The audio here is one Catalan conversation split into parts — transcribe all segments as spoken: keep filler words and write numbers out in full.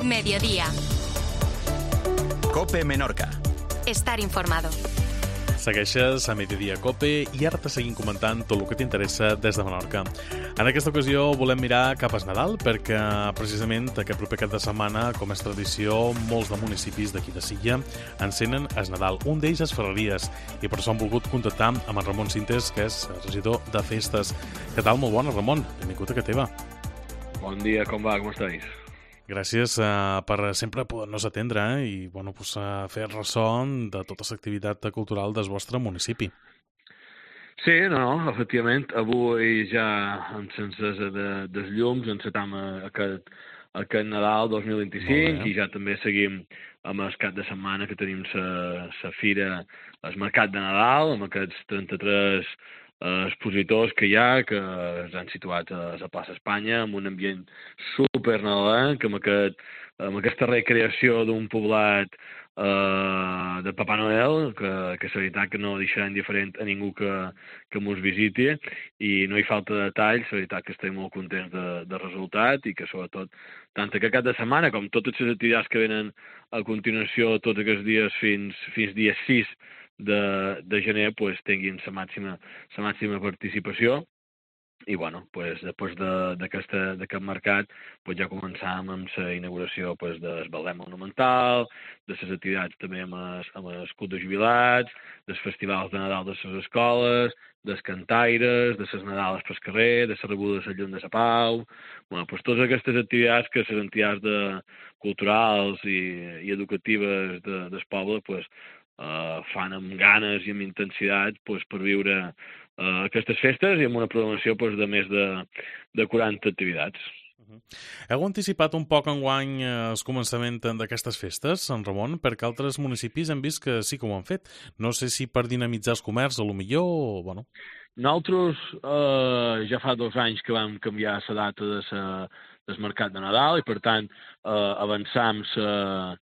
Mediodía. COPE Menorca. Estar informado. Segueixes a Mediodía COPE i ara te seguim comentant tot el que t'interessa des de Menorca. En aquesta ocasió volem mirar cap a Nadal perquè precisament aquest proper cap de setmana, com és tradició, molts de municipis d'aquí de Silla encenen el Nadal. Un d'ells és Ferreries i per això hem volgut contactar amb en Ramon Cintes, que és regidor de festes. Què tal? Molt bona, Ramon. Benvingut a casa teva. Bon dia, com va? Com estàs? Gràcies uh, per sempre poder-nos atendre eh? i bueno, pues, uh, fer ressò de tota l'activitat cultural del vostre municipi. Sí, no, no, efectivament, avui ja amb l'encesa de, dels llums encetam aquest, aquest Nadal dos mil vint-i-cinc i ja també seguim amb el cap de setmana que tenim la fira, el mercat de Nadal, amb aquests trenta-tres Uh, expositors que hi ha, que s'han situat a la plaça Espanya, amb un ambient super nadalenc, amb, aquest, amb aquesta recreació d'un poblat uh, de Papà Noel, que, que és veritat que no deixarà indiferent a ningú que, que mos visiti, i no hi falta detalls, és veritat que estem molt contents de, de resultat, i que sobretot, tant aquest cap de setmana com totes les activitats que venen a continuació tots aquests dies fins, fins dia sis de, de gener pues, tinguin la màxima, la màxima participació i bueno, pues, després d'aquest de, mercat pues, ja començàvem amb la inauguració pues, del ballet monumental, de les activitats també amb el, amb el club de jubilats, dels festivals de Nadal de les escoles, dels cantaires, de les Nadales pel carrer, de la rebuda de la llum de la pau, bueno, pues, totes aquestes activitats que les entitats de, culturals i, i educatives de, del poble pues, Uh, fan amb ganes i amb intensitat pues, per viure uh, aquestes festes i amb una programació pues, de més de, de quaranta activitats. Uh-huh. Heu anticipat un poc enguany eh, el començament d'aquestes festes, en Ramon, perquè altres municipis hem vist que sí que ho han fet. No sé si per dinamitzar el comerç, a lo millor, o... bueno... Nosaltres eh, ja fa dos anys que vam canviar la data de sa, del mercat de Nadal i, per tant, eh, avançam la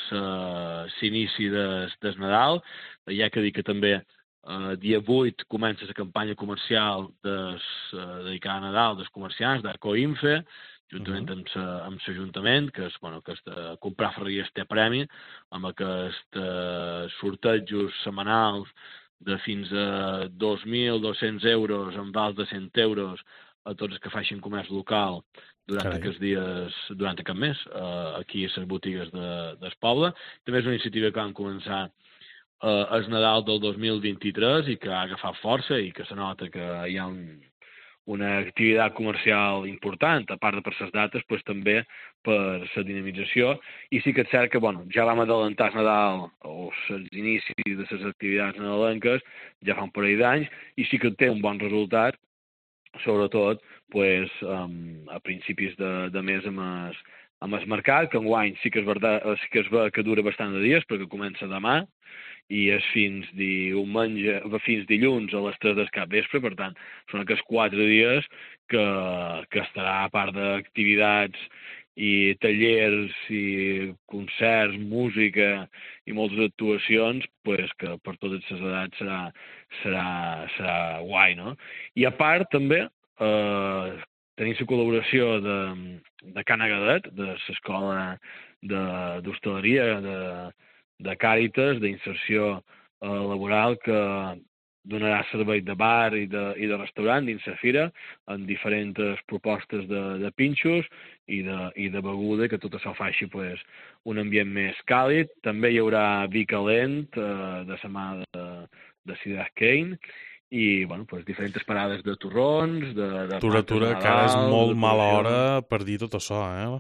l'inici des, des Nadal. Hi ha que dir que també eh, dia vuit comença la campanya comercial des, eh, dedicada a Nadal dels comerciants d'Arcoinfe, juntament uh-huh. amb, sa, amb l'Ajuntament, que és, bueno, que és de comprar ferreries té premi, amb aquests eh, sortejos setmanals de fins a dos mil dos-cents euros en vals de cent euros a tots els que facin comerç local durant Carai. aquests dies, durant aquest mes, eh, aquí a les botigues de, del poble. També és una iniciativa que vam començar eh, el Nadal del dos mil vint-i-tres i que ha agafat força i que se nota que hi ha un, una activitat comercial important, a part de per les dates, pues, també per la dinamització. I sí que és cert que bueno, ja vam adelantar el Nadal o els inicis de les activitats nadalenques ja fa un parell d'anys i sí que té un bon resultat, sobretot pues, um, a principis de, de mes amb el, amb el mercat, que enguany sí que, és verdad, sí que es ve que dura bastant de dies, perquè comença demà i és fins diumenge, fins dilluns a les tres del capvespre, per tant, són aquests quatre dies que, que estarà a part d'activitats i tallers i concerts, música i moltes actuacions, pues, que per totes les edats serà, serà, serà guai, no? I a part, també, eh, tenim la col·laboració de, de Can Agadet, de l'escola d'hostaleria, de, de Càritas, d'inserció eh, laboral, que donarà servei de bar i de, i de restaurant dins la fira, amb diferents propostes de, de pinxos i de, i de beguda, que tot això faci pues, un ambient més càlid. També hi haurà vi calent eh, de la mà de, de Ciudad Kane i bueno, pues, diferents parades de torrons, de, de Tura, tura, que ara és molt mala hora per dir tot això, eh?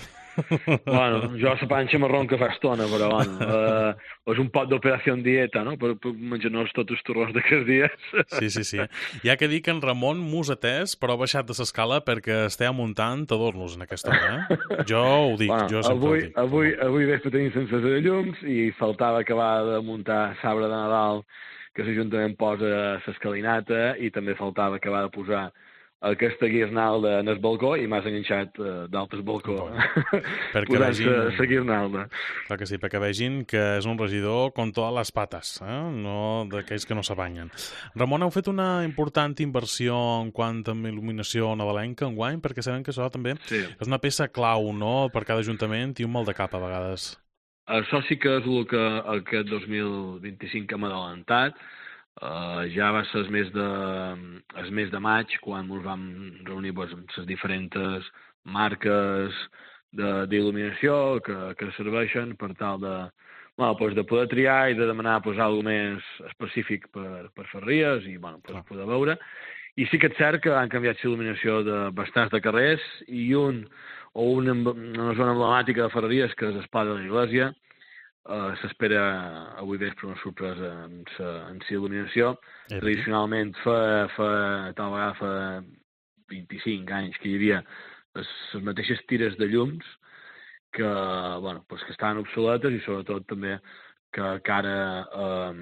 Bueno, jo la panxa m'arronca fa estona, però bueno, eh, és un pot d'operació en dieta, no?, per, per menjar-nos tots els torrons d'aquests dies. Sí, sí, sí. Hi ha que dir que en Ramon m'us atès, però ha baixat de l'escala perquè estem muntant adornos en aquesta hora, eh? Jo ho dic, bueno, jo sempre avui, ho dic. Avui, avui vespre tenim sense de llums i faltava acabar de muntar l'arbre de Nadal que l'Ajuntament posa l'escalinata i també faltava acabar de posar aquesta guirnalda en el balcó i m'has enganxat uh, d'altres balcó perquè vegin... la guirnalda. Clar que sí, perquè vegin que és un regidor con totes les pates, eh? No d'aquells que no s'abanyen. Ramon, heu fet una important inversió en quant a il·luminació nadalenca enguany, perquè sabem que això també sí. és una peça clau, no?, per cada ajuntament i un mal de cap a vegades. Això sí que és el que aquest dos mil vint-i-cinc hem adelantat. Uh, ja va ser el mes de, el mes de maig quan ens vam reunir pues, amb les diferents marques d'il·luminació que, que serveixen per tal de, bueno, pues, de poder triar i de demanar pues, alguna més específic per, per Ferreries i bueno, pues, poder veure. I sí que és cert que han canviat l'il·luminació de bastants de carrers i un o una, una zona emblemàtica de Ferreries, que és el Pla de l'Església. Uh, s'espera avui vespre una sorpresa amb la il·luminació. Eh, Tradicionalment, fa, fa, tal vegada fa vint-i-cinc anys que hi havia les, les mateixes tires de llums que, bueno, pues que estaven obsoletes i sobretot també que, que ara eh,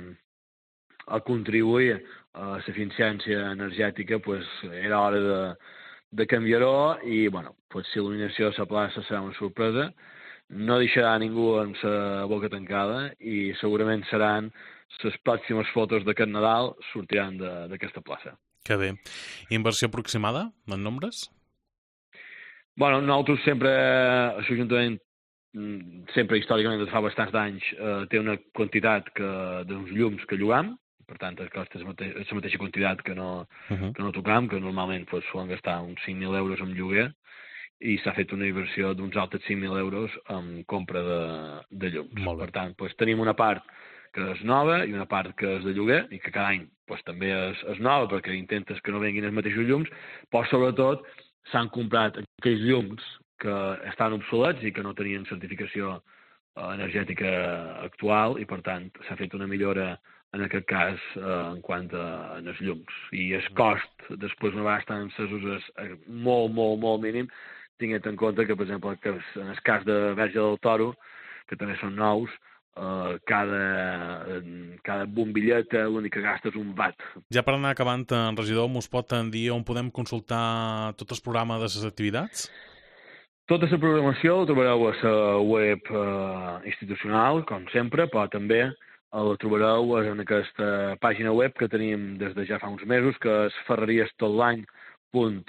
a contribuir a l'eficiència energètica pues, era hora de, de canviar-ho i bueno, pues, la il·luminació a la plaça serà una sorpresa. No deixarà ningú amb la boca tancada i segurament seran les pròximes fotos d'aquest Nadal sortiran d'aquesta plaça. Que bé. Inversió aproximada, en nombres? Bueno, nosaltres sempre, l'Ajuntament, sempre històricament, des de fa bastants anys, eh, té una quantitat que, d'uns llums que llogam, per tant, costa la mateixa quantitat que no, uh -huh. que no tocam, que normalment pues, solen gastar uns cinc mil euros en lloguer, i s'ha fet una inversió d'uns altres cinc mil euros en compra de, de llums. Per tant, doncs, tenim una part que és nova i una part que és de lloguer i que cada any doncs, també és, és nova perquè intentes que no venguin els mateixos llums, però sobretot s'han comprat aquells llums que estan obsolets i que no tenien certificació energètica actual i per tant s'ha fet una millora en aquest cas eh, en quant a els llums. I el cost després una vegada estan encesos és molt, molt, molt mínim, tinguent en compte que, per exemple, que en el cas de Verge del Toro, que també són nous, eh, cada, cada bombilleta l'únic que gasta és un watt. Ja per anar acabant, en regidor, mos pot dir on podem consultar tot el programa de les activitats? Tota la programació la trobareu a la web eh, institucional, com sempre, però també la trobareu en aquesta pàgina web que tenim des de ja fa uns mesos, que és ferreries tot l'any punt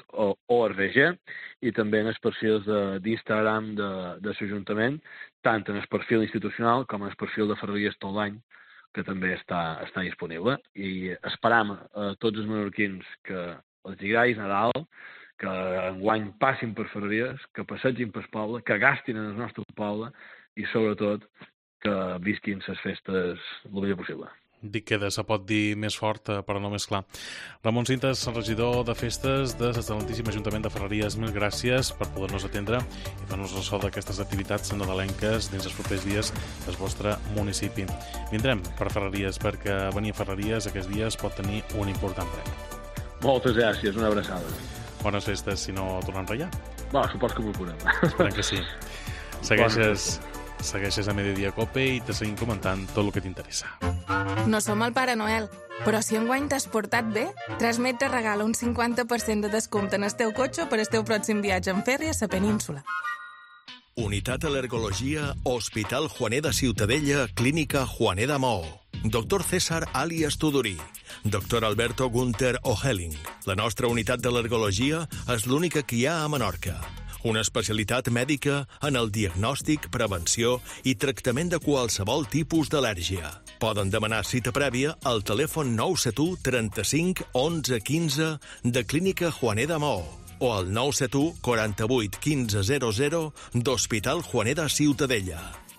org i també en els perfils d'Instagram de, de l'Ajuntament, tant en el perfil institucional com en el perfil de Ferreries tot l'any, que també està, està disponible. I esperam a tots els menorquins que els agradi Nadal, que enguany passin per Ferreries, que passegin pel poble, que gastin en el nostre poble i sobretot que visquin les festes el millor possible. Dic que se pot dir més fort, però no més clar. Ramon Cintas, regidor de festes de l'excel·lentíssim Ajuntament de Ferreries, mil gràcies per poder-nos atendre i fer-nos ressò d'aquestes activitats nadalenques dins els propers dies del vostre municipi. Vindrem per Ferreries, perquè venir a Ferreries aquests dies pot tenir un important premi. Moltes gràcies, una abraçada. Bones festes, si no tornem a enratllar. Bueno, suposo que m'ho curem. Esperem que sí. Segueixes... Segueixes a Mediodía Cope i te seguim comentant tot el que t'interessa. No som el Pare Noel, però si enguany t'has portat bé, Transmet te regala un cinquanta per cent de descompte en el teu cotxe per al teu pròxim viatge en ferri a la península. Unitat Al·lergologia, Hospital Juaneda Ciutadella, Clínica Juaneda Maó. Doctor César alias Tudorí. Doctor Alberto Gunther Ohelling. La nostra unitat d'al·lergologia és l'única que hi ha a Menorca. Una especialitat mèdica en el diagnòstic, prevenció i tractament de qualsevol tipus d'al·lèrgia. Poden demanar cita prèvia al telèfon nou set u trenta-cinc onze quinze de Clínica Juaneda Maó o al nou set u quaranta-vuit quinze zero zero d'Hospital Juaneda Ciutadella.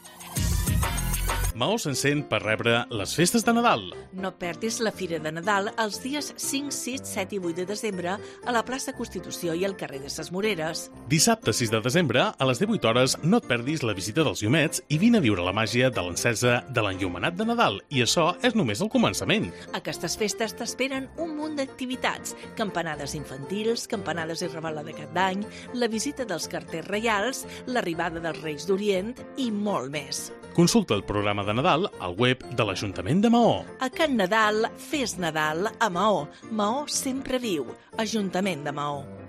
Maó s'encén per rebre les festes de Nadal. No perdis la Fira de Nadal els dies cinc, sis, set i vuit de desembre a la plaça Constitució i al carrer de ses Moreres. Dissabte sis de desembre, a les divuit hores, no et perdis la visita dels llumets i vine a viure la màgia de l'encesa de l'enllumenat de Nadal. I això és només el començament. Aquestes festes t'esperen un munt d'activitats. Campanades infantils, campanades i revelada de cap d'any, la visita dels carters reials, l'arribada dels Reis d'Orient i molt més. Consulta el programa de Nadal al web de l'Ajuntament de Maó. A Can Nadal, fes Nadal a Maó. Maó sempre viu. Ajuntament de Maó.